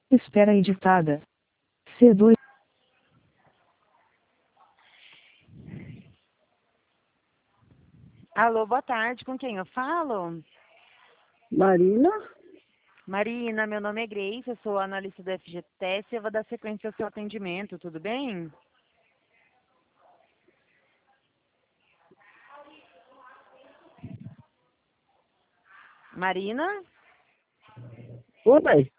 Espera editada. C2. Alô, boa tarde. Com quem eu falo? Marina? Marina, meu nome é Grace, eu sou analista do FGTS e eu vou dar sequência ao seu atendimento, tudo bem? Marina? Oi.